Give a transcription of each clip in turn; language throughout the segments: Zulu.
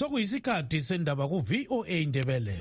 Sokuyisikhathi sendaba ku VOA Indebele.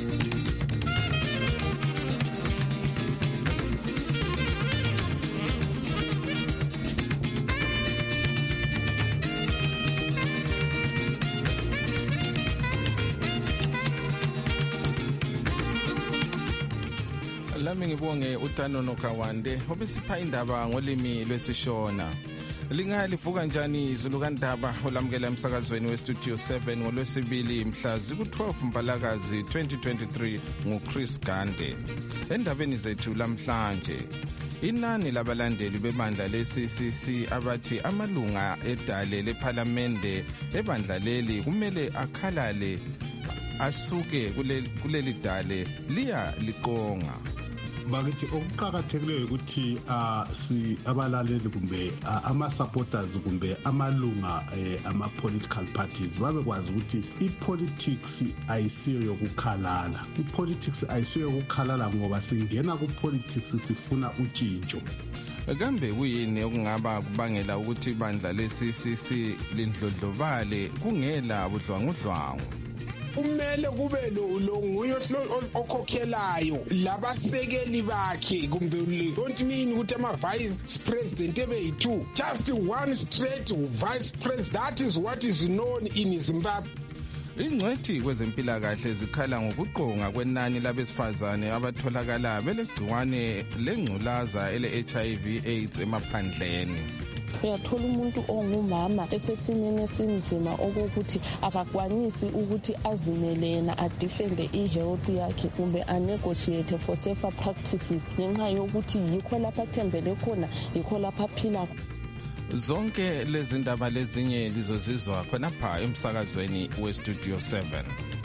Lami ngibonge uTano Nokawande obesipha indaba ngolimi lwesishona. Lingalivuka njani izulu kandaba olamukela emsakazweni weStudio 7 ngolwesibili mhla ziku-12 Mbalakazi 2023 nguChris Gande. Endabeni zethu lamhlanje, inani labalandeli bebandla le-CCC abathi amalunga edale lephalamende ebandla leli kumele akhalale asuke kuleli dale liya liqonga. Bakithi okuqhakathekileyo ukuthi abalaleli kumbe ama-supporters kumbe amalunga ama-political parties babekwazi ukuthi i-politics ayisiyo yokukhalala. I-politics ayisiyo yokukhalala ngoba singena ku-politics sifuna utshintsho. Kambe kuyini okungaba kubangela ukuthi ibandla le-CCC lindlondlobale kungela budlwangudlwangu? Kumele kube lo nguye okhokhelayo labasekeli bakhe kumbe don't mean ukuthi ama-vice president ebe-2, just one straight vice president. That is what is known in Zimbabwe. Ingcwethi kwezempilakahle zikhala ngokuqonga kwenani labesifazane abatholakala belegciwane lengculaza ele-HIV AIDS emaphandleni. Uyathola umuntu ongumama esesimeni esinzima okokuthi akakwanisi ukuthi azimele yena adefende i-health yakhe kumbe anegotiate for safer practices ngenxa yokuthi yikho lapha athembele khona, yikho lapha aphila. Zonke lezi ndaba lezinye lizozizwa khonapha emsakazweni weStudio 7.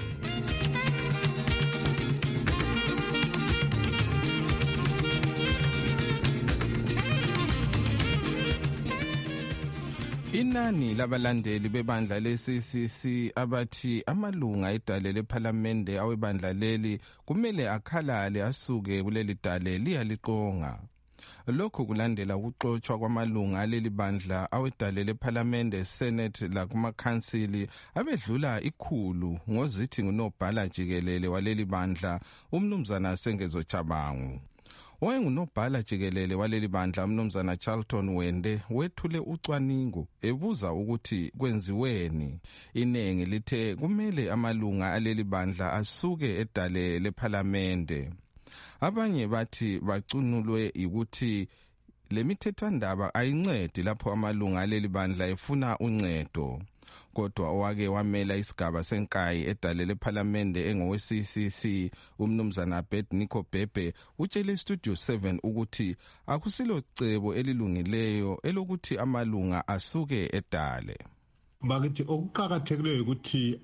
Inani labalandeli bebandla le-CCC abathi amalunga edale lephalamende awebandla leli kumele akhalale asuke kuleli dale liyaliqonga. Lokhu kulandela ukuxotshwa kwamalunga aleli bandla awedale lephalamende, Senate lakumakhansili abedlula 100 ngozithi ngunobhala jikelele waleli bandla umnumzana Sengezo Chabangu. Owayengunobhala jikelele waleli bandla umnumzana Charlton Wende wethule ucwaningo ebuza ukuthi kwenziweni. Inengi lithe kumele amalunga aleli bandla asuke edale lephalamende. Abanye bathi bacunulwe ukuthi lemithethwandaba ayincedi lapho amalunga aleli bandla efuna uncedo. Kodwa owake wamela isigaba senkayi edale lephalamende engowe-CCC umnumzana Abednego Bhebhe utshele iStudio 7 ukuthi akusilo cebo elilungileyo elokuthi amalunga asuke edale. Bakithi okuqhakathekileyo ukuthi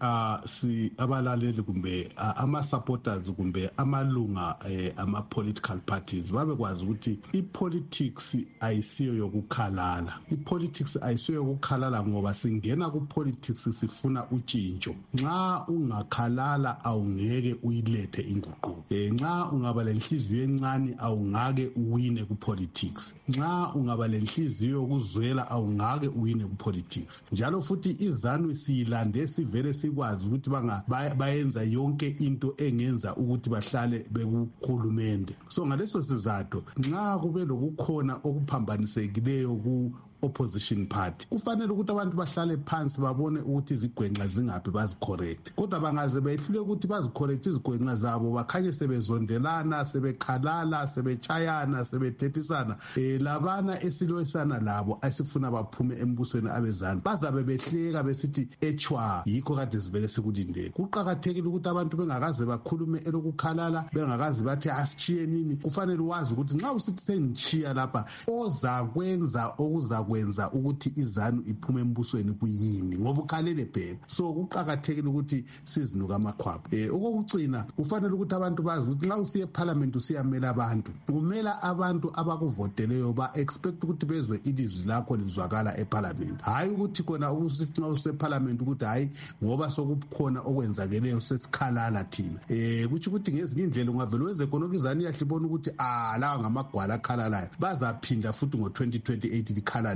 abalaleli kumbe ama-supporters kumbe amalunga ama-political parties babekwazi ukuthi i-politics ayisiyo yokukhalala. I-politics ayisiyo yokukhalala ngoba singena ku-politics sifuna utshintsho. Nxa ungakhalala awungeke uyilethe inguquko. Nxa ungaba lenhliziyo encane awungake uwine ku-politics. Nxa ungaba lenhliziyo yokuzwela awungake uwine ku-politics. Njalo futhi izanu siyilande sivele sikwazi ukuthi bayenza yonke into engenza ukuthi bahlale bekuhulumende. So ngaleso sizathu nxa kube lokukhona okuphambanisekileyo ku opposition party kufanele ukuthi abantu bahlale phansi babone ukuthi izigwenxa zingaphi bazicorrect. Kodwa bangaze behlule ukuthi bazicorrect izigwenxa zabo bakhanye sebezondelana, sebekhalala, sebechayana, sebethethisana, labana esilwisana labo asifuna baphume embusweni abezana bazabe behleka besithi echwa yikho kade sivele sikulindele. Kuqhakathekile ukuthi abantu bengakaze bakhulume elokukhalala, bengakaze bathi asichiye nini. Kufanele wazi ukuthi nxa usithi sengichiya lapha ozakwenza okuzakwenza ukuthi izanu iphume embusweni kuyini ngoba ukhalele phela. So kuqhakathekile ukuthi sizinuka amakhwapha. Okokucina kufanele ukuthi abantu bazi ukuthi nxa usiye eParliament usiyamela abantu, kumela abantu abakuvoteleyo ba-expect ukuthi bezwe ilizwi lakho lizwakala eParliament. Hayi ukuthi khona ukusithi nxa useParliament ukuthi hayi ngoba sokukhona okwenzakeleyo sesikhalala thina. Kuthi ukuthi ngezinye indlela ungavele wenze khona okuzani yahlibona ukuthi lawa ngamagwala akhalalayo bazaphinda futhi ngo-2028 likhalale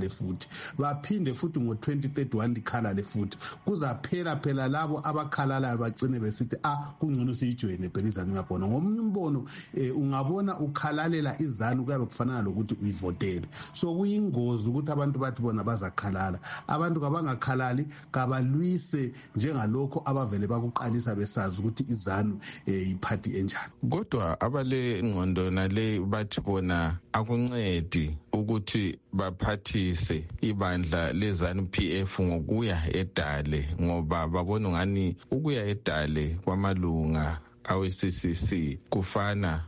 likhalale futhi, baphinde futhi ngo-2031 likhalale futhi. Kuzaphela phela labo abakhalalayo bagcine besithi kungcono siyijoyine phela iZANU yakhona. Ngomunye umbono ungabona ukhalalela iZANU kuyabe kufanana lokuthi uyivotele. So kuyingozi ukuthi abantu bathi bona bazakhalala. Abantu kabangakhalali kabalwise njengalokho abavele bakuqalisa besazi ukuthi iZANU iphathi enjani. Kodwa abale ngqondo nale bathi bona akuncedi ukuthi baphathise ibandla leZANU PF ngokuya edale, ngoba babona ngani ukuya edale kwamalunga awe-CCC kufana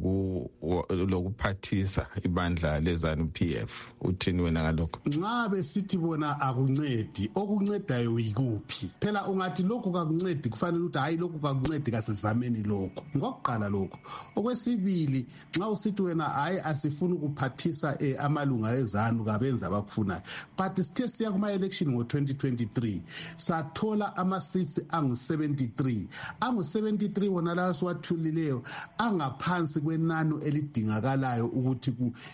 lokuphathisa ibandla leZANU PF. Uthini wena ngalokho? Nxa besithi bona akuncedi, okuncedayo yikuphi? Phela ungathi lokhu kakuncedi, kufanele ukuthi hayi lokhu kakuncedi, kasizameni lokho. Ngokuqala lokho. Okwesibili, nxa usithi wena hayi asifuna ukuphathisa amalunga eZANU kabenza abakufunayo. But sithe siya kuma-election ngo-2023 sathola ama-seats angu-73. Angu-73 wona lawo siwathulileyo angaphansi kwenani elidingakalayo ukuthi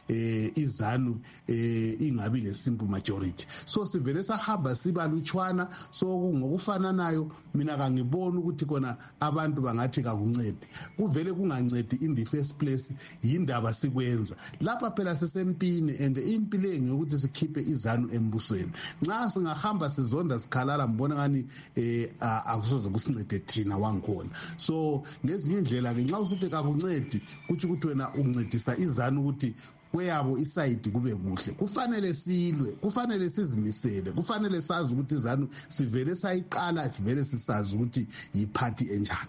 iZANU ingabi le-simple majority. So sivele sahamba sibalutshwana. So ngokufananayo mina kangiboni ukuthi kona abantu bangathi kakuncedi. Kuvele kungancedi in the first place, yindaba sikwenza. Lapha phela sisempini and impilo engokuthi sikhiphe iZANU embusweni. Nxa singahamba sizonda sikhalala mbona ngani akusoze kusincede thina wangikhona. So ngezinye indlela ke nxa usithi kakuncedi kuthi ukuthi wena uncedisa iZANU ukuthi kweyabo isayidi kube kuhle. Kufanele silwe, kufanele sizimisele, kufanele sazi ukuthi iZANU sivele sayiqala, sivele sisazi ukuthi yiphathi enjani.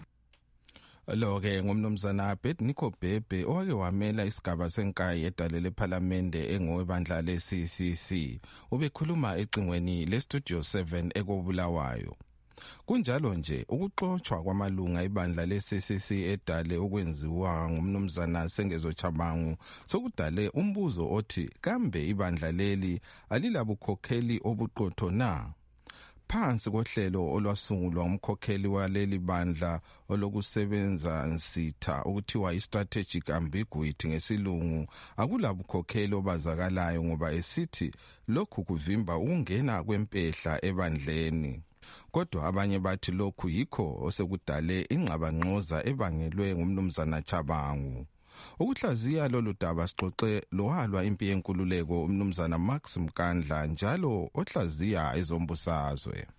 Lo-ke ngumnumzana Abednego Bhebhe owake wamela isigaba senkayi edale lephalamende engowebandla le-CCC. Ubekhuluma ecingweni le-Studio 7 ekobulawayo. Kunjalo nje ukuxoxwa kwamalunga ibandla le-CCC edale okwenziwa ngumnumzana Sengezo Chabangu sokudale umbuzo othi kambe ibandla leli alilabukhokheli obuqotho na? Phansi kohlelo olwasungulwa umkhokheli waleli bandla olokusebenza nsitha ukuthiwa i-strategic ambiguity ngesilungu, akulabukhokheli obazakalayo ngoba esithi lokhu kuvimba ukungena kwempehla ebandleni. Kodwa abanye bathi lokhu yikho osekudale ingxabangxoza ebangelwe ngumnumzana Chabangu. Ukuhlaziya lolu daba sixoxe lohalwa impi yenkululeko umnumzana Max Mkandla njalo ohlaziya ezombusazwe.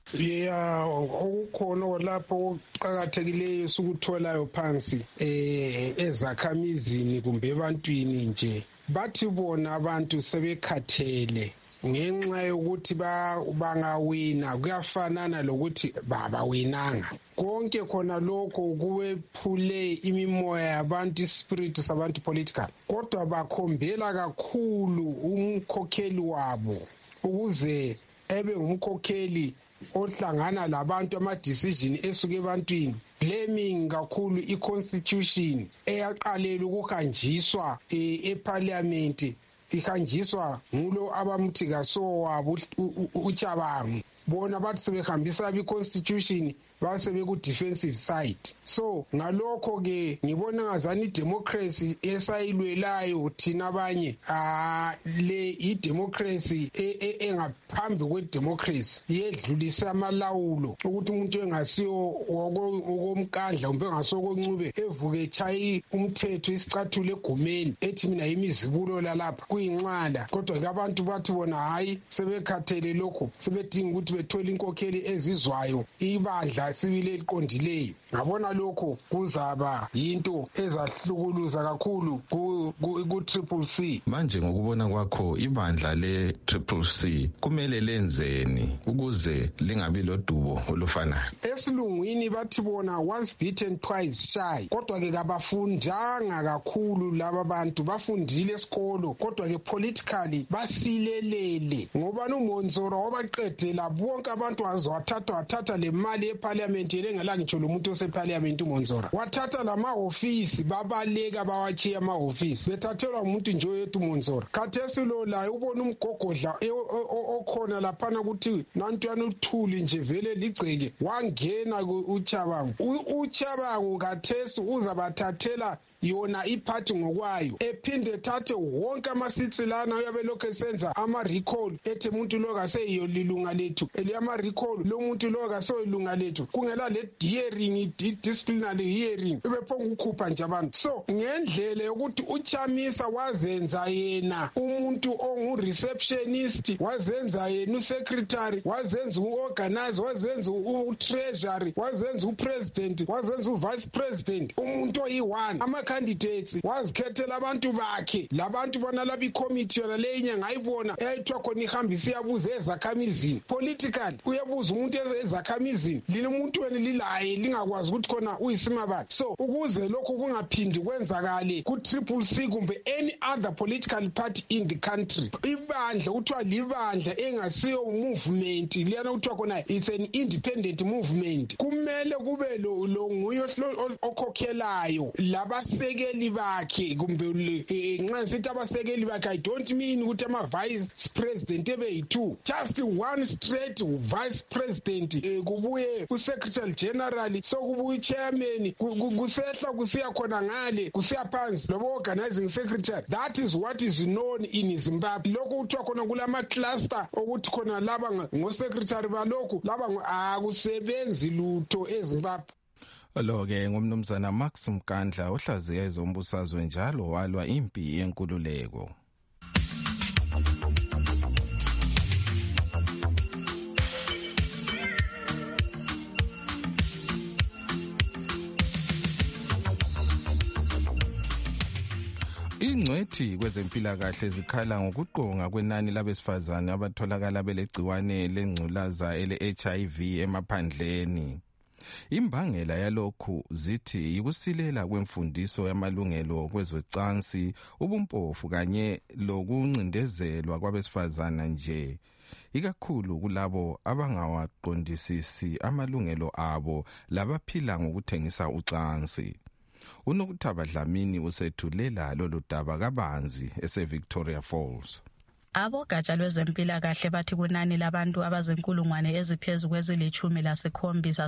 Okukhona lapho okuqakathekileyo sukutholayo phansi ezakhamizini kumbe ebantwini nje bathi bona abantu sebekhathele ngenxa yokuthi bangawina kuyafanana lokuthi babawinanga. Konke khona lokho kuwephule imimoya yabantu, ispirit sabantu political. Kodwa bakhombela kakhulu umkhokheli wabo ukuze ebe umkhokheli ohlangana labantu, ama-decision esuke ebantwini, blaming kakhulu i-constitution eyaqalela ukuhanjiswa eparliament, ihanjiswa ngulo abamthi kaso wabo uChabangu. Bona bathi sebehambisa i-constitution base beku-defensive side. So ngalokho ke ngibona ngazani i-democracy esayilwelayo thina abanye le i-democracy engaphambi kwe-democracy yedlulisa amalawulo ukuthi umuntu engasiyo okomkandla kumbe engasiyo koncube evuke echayi umthetho isicathulo egumeni ethi mina yimizibulo lalapha kuyinqala. Kodwa ke abantu bathi bona hayi sebekhathele lokho, sebedinga ukuthi bethole inkokheli ezizwayo, ibandla sibile eliqondileyo. Ngabona lokho kuzaba yinto ezahlukuluza kakhulu ku-CCC. Manje ngokubona kwakho ibandla le-CCC kumele lenzeni ukuze lingabi lodubo olufanayo? Esilungwini bathi bona once beaten twice shy. Kodwa ke kabafundanga kakhulu laba bantu, bafundile esikolo kodwa ke politically basilelele ngoba uMonzora wabaqedela bonke abantu wathatha le mali eParliament engela ngitsho lo muntu oseParliament uMonzora. Wathatha lamahofisi babaleka bawachiya amahofisi. Bethathelwa umuntu nje oyedwa uMonzora. Khathesi lo la ubona umgogodla okhona laphana ukuthi nantwana uthuli nje vele ligceke wangena uChabangu. uChabangu khathesi uzabathathela yona iphathi ngokwayo ephinde thathe wonke amasitsi lana uyabe lokho esenza ama-recall ethi umuntu lo kaseyiyo lilunga lethu eliyama-recall lo muntu lo kasoyilunga lethu kungela le hearing disciplinary hearing bephonga ukukhupha nje abantu. So ngendlela yokuthi uChamisa wazenza yena umuntu ongu-receptionist, wazenza yena u-secretary, wazenza u-organizer, wazenza u-treasury, wazenza u-president, wazenza u-vice president, umuntu oyi-one. Ama-candidates wazikhethela abantu bakhe, labantu bona laba i-committee yona le inyanga ayibona eyayithiwa khona ihambisa iyabuza ezakhamizini. Political uyabuza umuntu ezakhamizini, lina umuntu wena lilaye lingakwazi ukuthi khona uyisimabani. So ukuze lokho kungaphindi kwenzakale ku-Triple C kumbe any other political party in the country, ibandla kuthiwa libandla engasiyo movement liyana kuthiwa khona it's an independent movement, kumele kube lo nguye okhokhelayo labasekeli bakhe kumbe nxa sithi abasekeli bakhe I don't mean ukuthi ama-vice president ebeyi-2, just one straight vice president, kubuye u-secretary general, so kubuye chairman, kusehla kusiya khona ngale kusiya phansi lobo organizing secretary. That is what is known in Zimbabwe. Lokho kuthiwa khona kulama-cluster okuthi khona laba ngo-secretary balokhu laba akusebenzi lutho eZimbabwe. Lo-ke ngumnumzana Max Mkandla ohlaziya ezombusazwe njalo walwa impi yenkululeko. Ingcwethi kwezempilakahle zikhala ngokuqonga kwenani labesifazane abatholakala belegciwane lengculaza ele-HIV emaphandleni. Imbangela yalokhu zithi yikusilela kwemfundiso yamalungelo kwezocansi, ubumpofu kanye lokuncindezelwa kwabesifazana nje, ikakhulu kulabo abangawaqondisisi amalungelo abo labaphila ngokuthengisa ucansi. UNokuthaba Dlamini usethulela lolu daba kabanzi ese-Victoria Falls. Abogatsha lwezempilakahle bathi kunani labantu abazinkulungwane eziphezu kwezili-17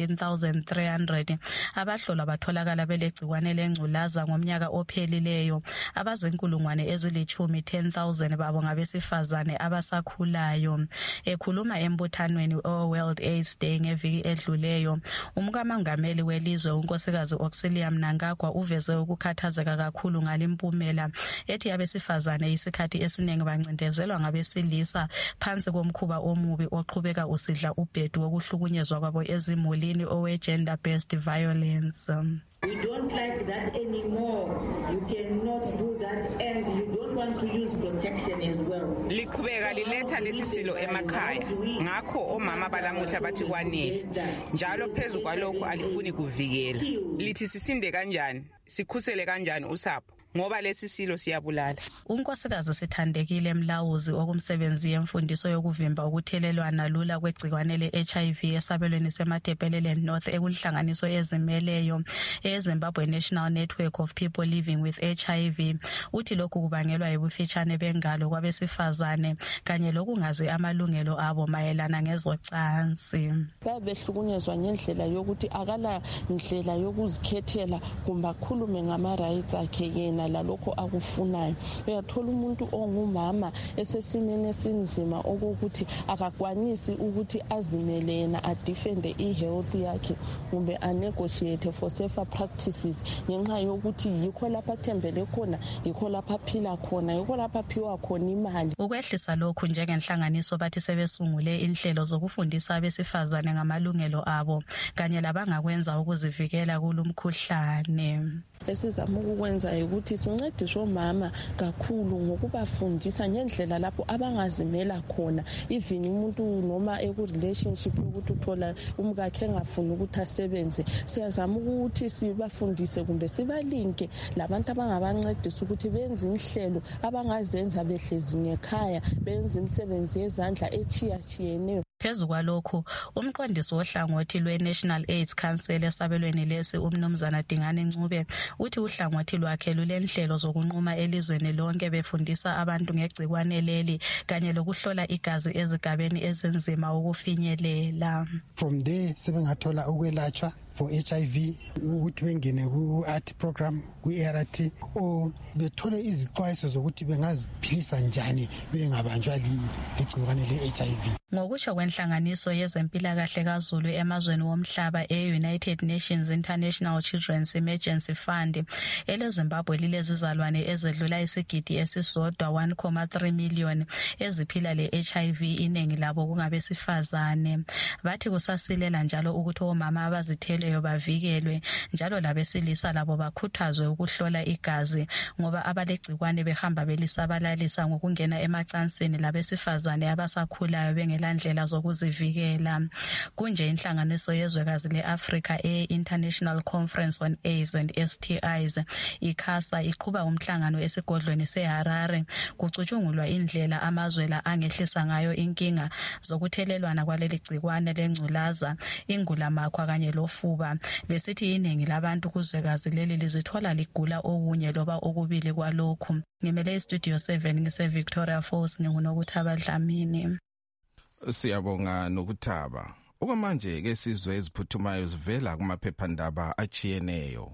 17,300 abahlolwa batholakala belegciwane lengculaza ngomnyaka ophelileyo. Abazinkulungwane ezili-10 10,000 babo ngabesifazane abasakhulayo. Ekhuluma embuthanweni o-World AIDS Day ngeviki edluleyo, umkamongameli welizwe unkosikazi Auxilia Mnangagwa uveze ukukhathazeka kakhulu ngalimpumela ethi abesifazane isikhathi esiningi bancindezelwa ngabesilisa phansi komkhuba omubi oqhubeka usidla ubhedu wokuhlukunyezwa kwabo ezimulini owe-gender based violence. We don't like that anymore. You cannot do that and you don't want to use protection as well. Liqhubeka liletha lesisilo emakhaya, ngakho omama balamuhla bathi kwanele. Njalo phezu kwalokho alifuni kuvikela. Lithi sisinde kanjani, sikhusele kanjani usapho, ngoba lesisilo siyabulala. Unkosikazi Sithandekile Mlawuzi okumsebenzi yemfundiso yokuvimba ukuthelelwana lula kwegciwane le-HIV esabelweni seMatebeleland North ekunhlanganiso ezimeleyo eZimbabwe National Network of People Living with HIV, uthi lokhu kubangelwa yibufitshane bengalo kwabesifazane kanye lokungazi amalungelo abo mayelana ngezocansi. Babehlukunyezwa ngendlela yokuthi akala ndlela yokuzikhethela kumbe akhulume ngama-rights akhe yena lalokho akufunayo. Uyathola umuntu ongumama esesimeni esinzima okokuthi akakwanisi ukuthi azimele yena adefende i-health yakhe kumbe anegotiate for safer practices ngenxa yokuthi yikho lapha athembele khona, yikho lapha aphila khona, yikho lapha aphiwa khona imali. Ukwehlisa lokhu njengenhlanganiso bathi sebesungule inhlelo zokufundisa abesifazane ngamalungelo abo kanye labangakwenza ukuzivikela kulumkhuhlane. Esizama ukukwenza ukuthi sincedise omama kakhulu ngokubafundisa ngendlela lapho abangazimela khona, even umuntu noma eku-relationship yokuthi uthola umkakhe engafuni ukuthi asebenze, siyazama ukuthi sibafundise kumbe sibalinke labantu abangabancedisa ukuthi benze inhlelo abangazenza behlezi ngekhaya, benze imisebenzi yezandla ethiyatshiyeneyo. Phezu kwalokhu, umqondisi wohlangothi lwe-National AIDS Council esabelweni lesi umnumzana Dingane Ncube uthi uhlangothi lwakhe lulenhlelo zokunquma elizweni lonke befundisa abantu ngegciwane leli kanye lokuhlola igazi ezigabeni ezinzima ukufinyelela. From there sebengathola ukwelatshwa for HIV ukuthi bengene ku-ART program kwi-ART or bethole izixwayiso zokuthi bengaziphilisa njani bengabanjwa ligciwane le-HIV. Ngokusho kwenhlanganiso yezempilakahle kaZulu emazweni womhlaba e-United Nations International Children's Emergency Fund, eleZimbabwe lilezizalwane ezedlula isigidi esisodwa 1.3 million eziphila le-HIV, iningi labo kungabesifazane. Bathi kusasilela njalo ukuthi omama abazitheleyo bavikelwe njalo labesilisa labo bakhuthazwe ukuhlola igazi ngoba abalegcikwane behamba belisabalalisa ngokungena emacansini labesifazane abasakhulayo bengelandlela zokuzivikela. Kunje inhlanganiso yezwekazi le-Africa e-International Conference on AIDS and STIs ICASA iqhuba umhlangano esigodlweni seHarare kucutshungulwa indlela amazwe la angehlisa ngayo inkinga zokuthelelwana kwaleli gcikwane lengculaza, ingulamakhwa kanye lofuba. Besithi iningi labantu kuzwekazi leli lizithola ligula okunye loba okubili kwalokhu. Ngimele iStudio 7 ngise Victoria Falls nginguNokuthaba Dlamini. Siyabonga Nokuthaba. Okwamanje ke sizwe eziphuthumayo zivela kumaphephandaba achiyeneyo.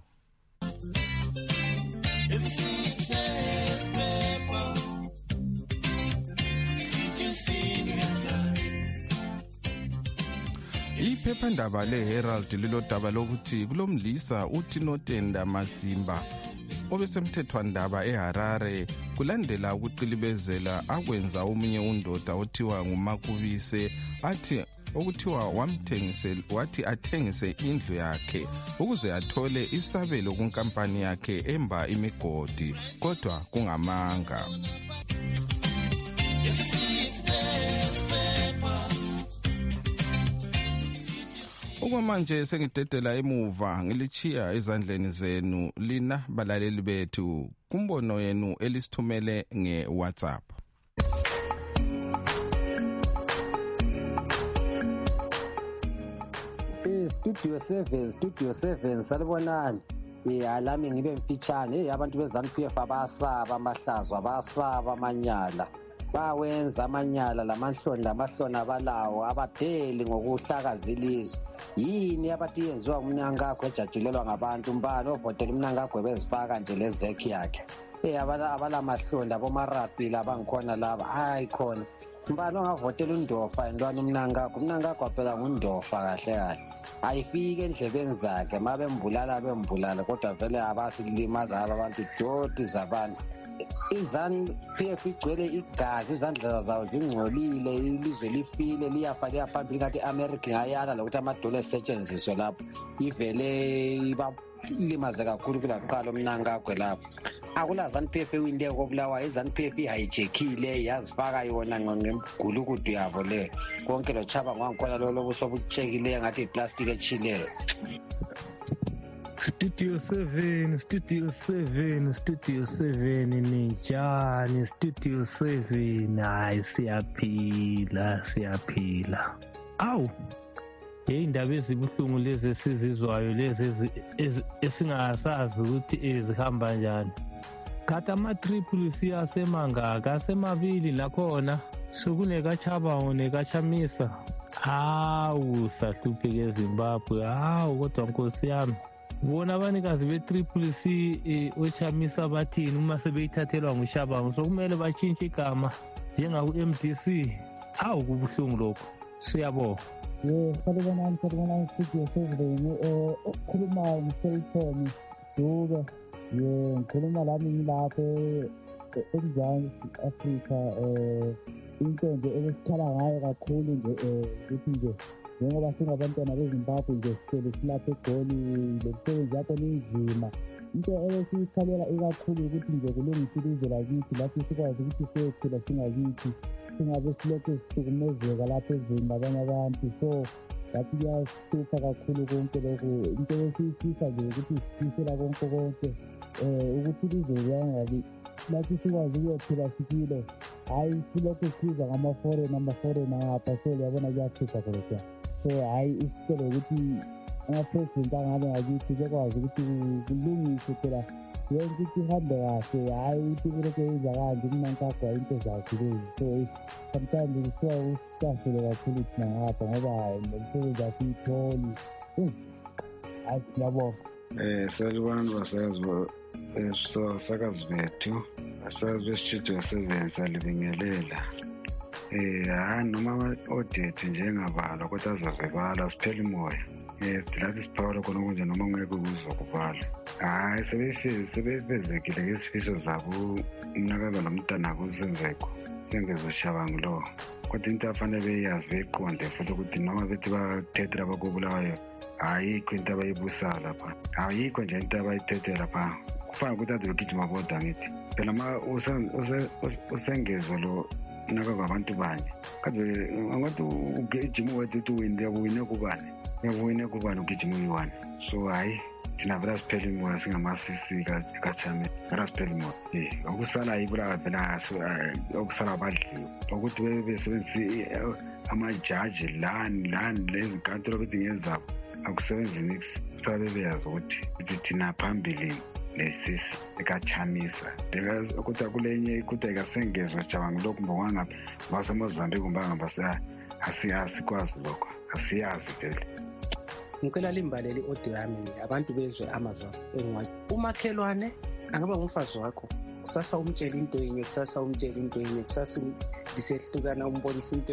Iphephandaba leHerald lilodaba lokuthi kulomlisa uthi Notenda Masimba obesemthethwandaba eHarare kulandela ukuqilibezela akwenza omunye undoda othiwa nguMakubise athi okuthiwa wathi athengise indlu yakhe ukuze athole isabelo kunkampani yakhe emba imigodi kodwa kungamanga. Okwamanje sengidedela emuva ngilichiya ezandleni zenu lina balaleli bethu kumbono yenu elisithumele ngeWhatsApp. Studio 7 salibonani. Alami ngibe mfitshane abantu beZANU-PF abasaba amahlazo abasaba amanyala. Bawenza amanyala lamahlona abalawo abatheli ngokuhlakaza ilizwe. Yini abathi yenziwa umnankakho ejajulelwa ngabantu mbalo obhotela umnankakho bezifaka nje lezekhi yakhe. Abalamahlonda abomarapi labangikhona laba hayi khona. Mbalo ngavotela undofa intwana umnankakho aphela ngundofa kahle. Ayifike endlebeni zakhe bembulala kodwa vele abasilimaza abantu doti zabantu. iZANU-PF igcwele igazi, izandla zawo zingcolile, ilizwe lifile liyafa liyaphambili ngathi iAmerica ingayala lokuthi amadolo esetshenziswe lapho ivele ibalimaze kakhulu kulaqala umnankagwe lapho. Akula ZANU-PF ewinde kobulawayo, iZANU-PF ihijekile yazifaka yona ngemgulukudu yabo le konke lo chaba ngwangikhona lo busobutshekile ngathi iplastic echileyo. Studio 7 ninjani? Studio 7 hayi siyaphila. Awu indaba ezibuhlungu lezi esizizwayo lezi esingasazi ukuthi zihamba njani. Kata ama-triple C asemangaka asemabili lakhona sokunekachaba nekachamisa. Hawu sahlupheke eZimbabwe. Hawu kodwa nkosi yami bona abanikazi be-triple C ochamisa bathini uma sebeyithathelwa ngushabangu sokumele batshintshe igama njengaku-MDC. Hawu kubuhlungu lokho. Siyabonga. Salibonani Studio 7 okukhulumayo nguSelithoni Dube. Ngikhuluma lami ngilapho eMzansi Afrika. Into nje esikhala ngayo kakhulu nje ukuthi nje njengoba singabantwana beZimbabwe nje sihleli silapha eGoli lomsebenzi yakho ninzima. Into esiyikhalela ikakhulu ukuthi nje kulungiswe ilizwe lakithi lapho sikwazi ukuthi siyophila singakithi singabe silokhu sihlukumezeka lapha ezweni labanye abantu. So lathi kuyasihlupha kakhulu konke lokhu. Into esiyifisa nje ukuthi sifisela konke ukuthi ilizwe liyangali lathi sikwazi ukuyophila sikile. Hayi silokhu siza ngama-foreign ngapha. So liyabona kuyahlupha kodwa. So hayi isicelo ukuthi ama-president angabe ngakithi bekwazi ukuthi kulungiswe phela yonke into ihambe kahle. Hayi ukuthi kulokhu yenza kanje umnankagwa into zakhe lezi. So sometimes kusuka kusicashele kakhulu thina ngapha ngoba hayi nomsebenzi asiyitholi. Hayi siyabonga. Salibonani basazi sakazi bethu asakazi besitudio 7 salibingelela hayi noma odethe njengabalwa kodwa azazebala siphela imoya silathi siphawula khona okunje noma ngeke kuzokubala hayi sebefezekile ngesifiso zabo umnakalo nomntana kusenzeko sengezoshabangu lo kodwa into afanele beyazi beyiqonde futhi ukuthi noma bethi bathethe abakubulawayo ayikho into abayibusayo lapha ayikho nje into abayithethe lapha kufana ukuthi ade begijima bodwa ngithi phela ma usengezo lo naka kwabantu banye kade ngathi ugijima wedwa uthi uyawine kubani ugijima uyi-1 so hayi thina vela siphela imoya singamasisi kachame vela siphela imoya okusala yibulawa phela okusala badliwe ukuthi besebenzise amajaji lani lezinkantolo bethi ngezabo akusebenzi nix kusala bebeyazi ukuthi thina phambili lesisi ekachamisa ukuthi akulenye ikuthi ayikasengezwa jabanga lokhu mbongangaphi basemozambique kumbangaba asikwazi lokho asiyazi phela. Ngicela limbalele i-audio yami abantu bezwe amazwi engwathi umakhelwane angaba ngumfazi wakho kusasa umtshela into enye kusasa disehlukana umbonisa into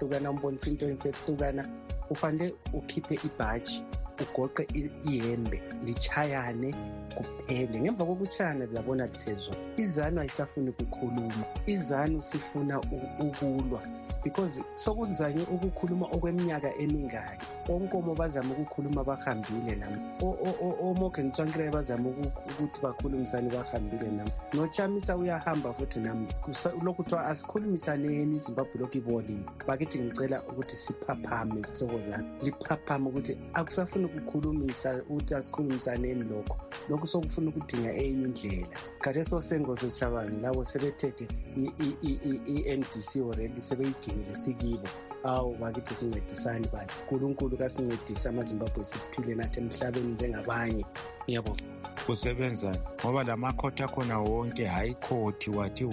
enye ufanele ukhiphe ibhaji ugoqe ihembe lichayane kuphele ngemva kokuchayana lizabona lisezwa izanu ayisafuni ukukhuluma izanu sifuna ukulwa because sokuzanye ukukhuluma okweminyaka emingaki onkomo bazama ukukhuluma bahambile nami omoke ngitshankile bazama ukuthi bakhulumisane bahambile nami nochamisa uyahamba futhi nami lokuthiwa asikhulumisaneni iZimbabwe lokhu iboli bakithi ngicela ukuthi siphaphame isihloko zami liphaphame ukuthi akusafuni ukukhulumisa ukuthi asikhulumisaneni lokhu sokufuna ukudinga enye indlela kade sosengozo chabani labo sebethethe i-NDC already sebeyigingile sikibo awu bakithi sincedisani bathi uNkulunkulu kasincedisa amaZimbabwe siphile nathi emhlabeni njengabanye ngiyabonga kusebenzani ngoba lamakhoti akhona wonke high court wathi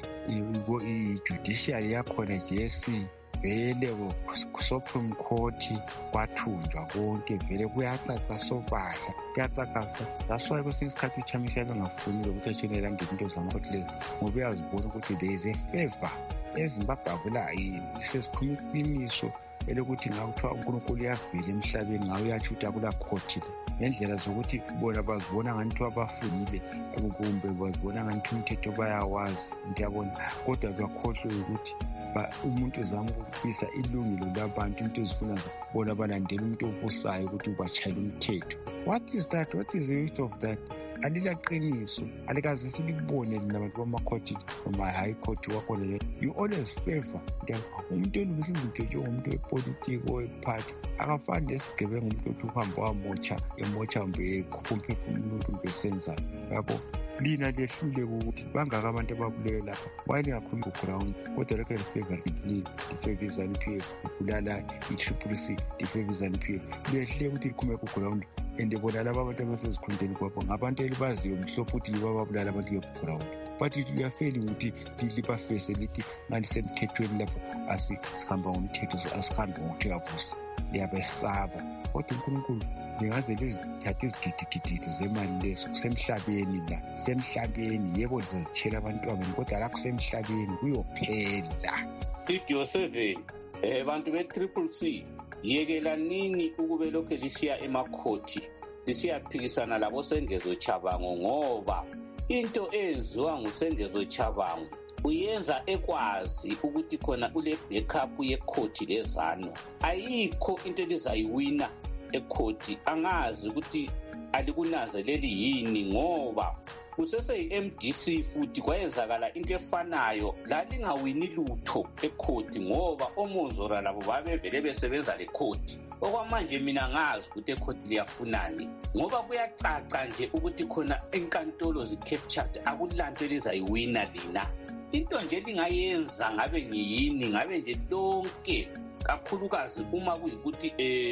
i-judiciary yakhona JSC vele kuSupreme Court kwathunjwa konke vele kuyacaca sobala kuyacaca that's why kwesinye isikhathi uChamisa bengafuni ukuthi atshonela ngento zama-court lezi ngoba uyazibona ukuthi there is a favor eZimbabwe avula isesikhuluma iqiniso elokuthi ngakuthiwa uNkulunkulu uyavela emhlabeni ngawe uyatsho ukuthi akula court ngendlela zokuthi bona bazibona ngathi abafunile kumbe bazibona ngathi umthetho bayawazi ngiyabona kodwa bakhohlwe ukuthi umuntu uzama ukufisa ilungelo labantu into ezifuna bona balandela umuntu obusayo ukuthi ubachayela umthetho. What is that? What is the use of that? Alilaqiniso alikaze silibone nabantu bamakhoti high court wakhona you always favor umuntu olungisa izinto njengomuntu wepolitiki owephathi akafani lesigebengu umuntu othi uhamba wamotsha mbe ekhuphe umuntu besenza yabo lina lehlule ukuthi bangaka abantu ababulewe lapha wayini ngakhuluma ground kodwa lokho lifavor lifavor ZANU-PF ibulala i-CCC lifavor ZANU-PF lehle ukuthi likhume ku ground and bona laba abantu abasezikhundleni kwabo ngabantu elibaziyo mhlophe ukuthi yibo ababulala abantu ku-ground but liyafeli ukuthi libafese lithi ngalisemthethweni lapho asihamba ngomthetho asihambe ngokuthekabusa liyabesaba kodwa uNkulunkulu lingaze lizithathe izigidigidi zemali lezo kusemhlabeni semhlabeni yebo lizazitshela abantwana kodwa la kusemhlabeni kuyophela. Studio 7 bantu be-CCC yekelanini ukube lokho lisiya emakhoti lisiyaphikisana labo Sengezo Chabango ngoba into eyenziwa nguSengezo Chabango uyenza ekwazi ukuthi khona ule backup yekhoti lezano ayikho into elizayiwina ekhoti angazi ukuthi alikunanzeleli yini ngoba kusese-MDC futhi kwayenzakala into efanayo lalingawini lutho ekhoti ngoba omozora labo babevele besebenza lekhoti okwamanje mina ngazi ukuthi ekhoti liyafunani ngoba kuyacaca nje ukuthi khona enkantolo zicaptured akulanto elizayiwina lina into nje lingayenza ngabe ngiyini ngabe nje lonke kakhulukazi uma kuyikuthi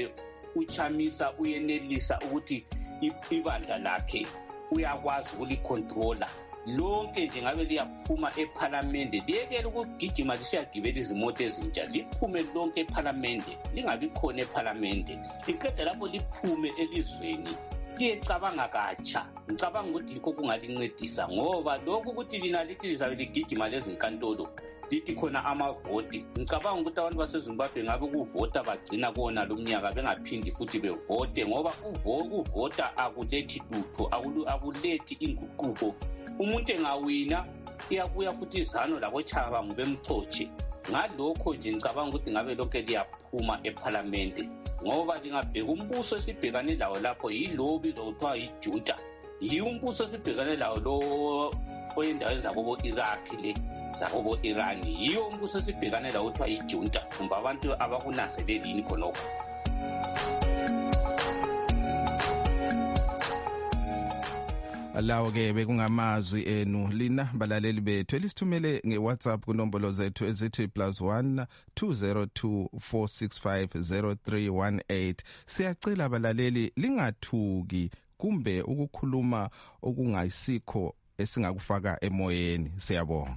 uChamisa uyenelisa ukuthi ibandla lakhe uyakwazi ukulicontrola lonke nje ngabe liyaphuma eParliament liyekela ukugijima lisiyagibela izimoto ezintsha liphume lonke eParliament lingabi khona eParliament liqeda lapho liphume elizweni liyecabanga katsha. Ngicabanga ukuthi yikho kungalincedisa ngoba lokhu ukuthi lina lithi lizabe ligijima lezinkantolo lithi khona amavoti. Ngicabanga ukuthi abantu baseZimbabwe ngabe ukuvota bagcina kona lo mnyaka bengaphindi futhi bevote ngoba ukuvota akulethi lutho, akulethi inguquko. Umuntu engawina iyabuya futhi izano labochabangu bemxotshe. Ngalokho nje ngicabanga ukuthi ngabe lokho liyaphuma eParliament ngoba lingabheka umbuso esibhekane lawo lapho yilo bizwa kuthiwa yijunta. Umbuso esibhekane lawo lo oyendaweni zakobo Iraq le zakobo Iran, yiyo umbuso esibhekane lawo kuthiwa yijunta. Kumbe abantu abakunanzelelini khonokho. Alawo ke bekungamazwi enu lina balaleli bethu elisithumele ngeWhatsApp kunombolo zethu ezithi +1 202 465 0318. Siyacela balaleli lingathuki kumbe ukukhuluma okungayisikho esingakufaka emoyeni. Siyabonga.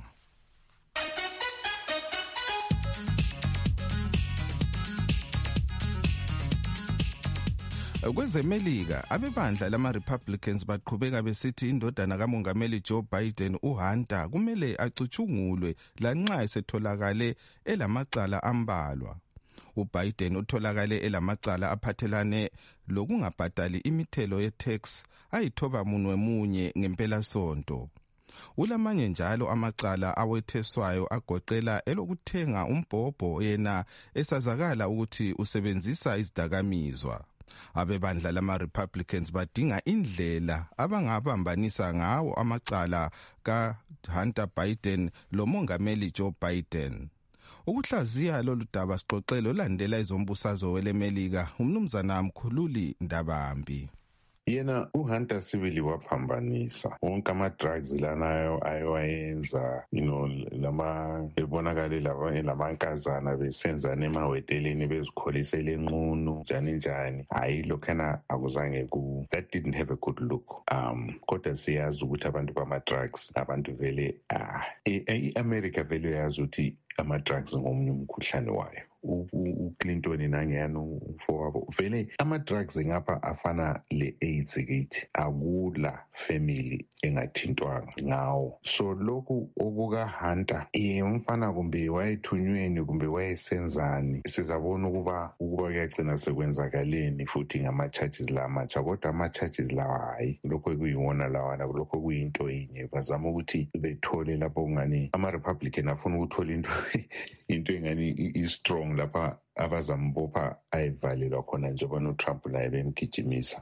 Kwezemelika abebandla lama-Republicans baqhubeka besithi indodana kamongameli Joe Biden uHunter kumele acutshungulwe lanxa esetholakale elamacala ambalwa. UBiden utholakale elamacala aphathelane lokungabhadali imithelo ye-tax ayithobamunwe ngempela sonto. Ulamanye njalo amacala awetheswayo agoqela elokuthenga umbhobho yena esazakala ukuthi usebenzisa izidakamizwa. Abebandla lama-Republicans badinga indlela abangabambanisa ngawo amacala kaHunter Biden lomongameli Joe Biden. Ukuhlaziya lolu daba sixoxelo landela izombusazwe welemelika umnumzana Mkhululi Ndabambi. Yena uHunter sibili waphambanisa wonke ama-drugs lanayo ayowayenza lama ebonakale lamankazana besenzana emaweteleni bezikholisela enqunu njani. Hayi lokhana akuzange that didn't have a good look. Kodwa siyazi ukuthi abantu bama-drugs abantu vele i-America vele yazi ukuthi ama-drugs ngomunye umkhuhlane wayo. uClinton nangiyana umfowabo vele ama-drugs ngapha afana le-AIDS kithi akula family engathintwanga ngawo. So lokhu okukaHunter umfana kumbe wayethunyweni kumbe wayesenzani sizabona ukuba kuyagcina sekwenzakaleni futhi ngama-charges la amatsha kodwa ama-charges lawa hayi lokho kuyiwona lawana lokho kuyinto yinye bazama ukuthi bethole lapho kungani ama-Republican afuna ukuthola into engani i-strong lapha abazambopha ayivalelwa khona njengoba noTrump naye bemgijimisa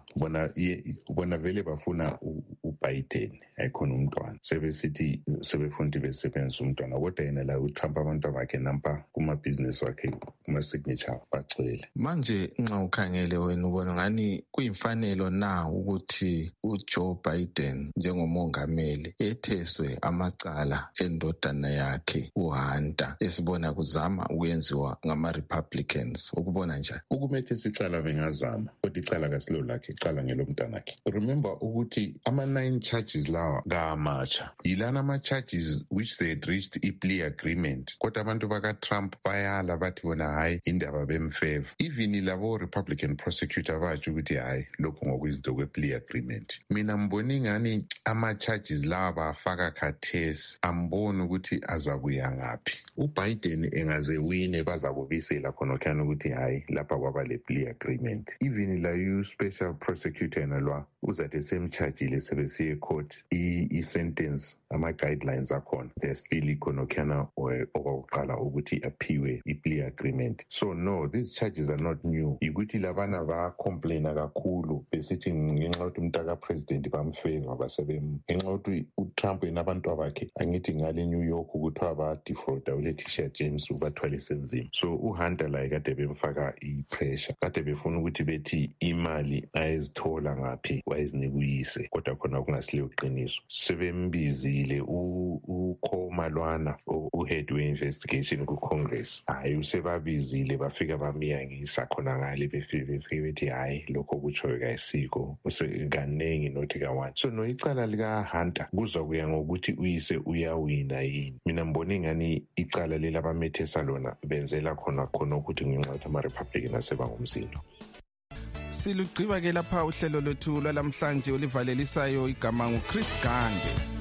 bona vele bafuna uBiden ayikhona umntwana sebesithi sebefuna besebenza umntwana kodwa yena la uTrump abantu bakhe nampa kumabhizinisi wakhe kuma-signature bagcwele. Manje nxa ukhangele wena ubona ngani kuyimfanelo na ukuthi uJoe Biden njengomongameli etheswe amacala endodana yakhe uHunter esibona kuzama ukwenziwa ngama-Republicans ukubona njani? Ukumethe sicala bengazama kodwa icala kasilo lakhe icala ngelomntanakhe. Remember ukuthi ama-9 charges lawa kamatsha yilana ama-charges which they had reached i-plea agreement kodwa abantu baka-Trump bayala bathi bona hayi indaba bemfeva. Even labo Republican prosecutor batsho ukuthi hayi lokhu ngokwizinto kwe-plea agreement. Mina mbona ingani ama-charges lawa bafaka khathesi amboni ukuthi azabuya ngaphi. uBiden engaze wine bazakubisela khona kana ukuthi hayi lapha kwaba le plea agreement. Even la special prosecutor nalwa uzathi semchargile sebesiye court i-sentence ama-guidelines akhona they're still ikhonokana okokuqala ukuthi aphiwe i-plea agreement. So no, these charges are not new. Ikuthi labana ba-complaina kakhulu besithi ngenxa yokuthi umntaka president bamfeva ngenxa yokuthi uTrump nabantu abakhe angithi ngale New York ukuthiwa ba-defrauda uLetitia James ubathwalise nzima. So uHunter la kade bemfaka i-pressure kade befuna ukuthi bethi imali ayezithola ngaphi wayezinika uyise kodwa khona kungasile uqiniso. Sebembizile uKhomalwana uhead we-investigation ku-Congress hayi usebabizile bafika bamiyangisa khona ngale befike bethi hayi lokho kutshoyo kayisiko kaningi nothi ka-1. So no icala likaHunter kuzokuya ngokuthi uyise uyawina yini. Mina mbona ingani icala leli abamethesa lona benzela khona ukuthi ngenxa yokuthi ama-Republican aseba ngomsindo. Silugqiba ke lapha uhlelo lwethu lwalamhlanje olivalelisayo igama nguChris Gande.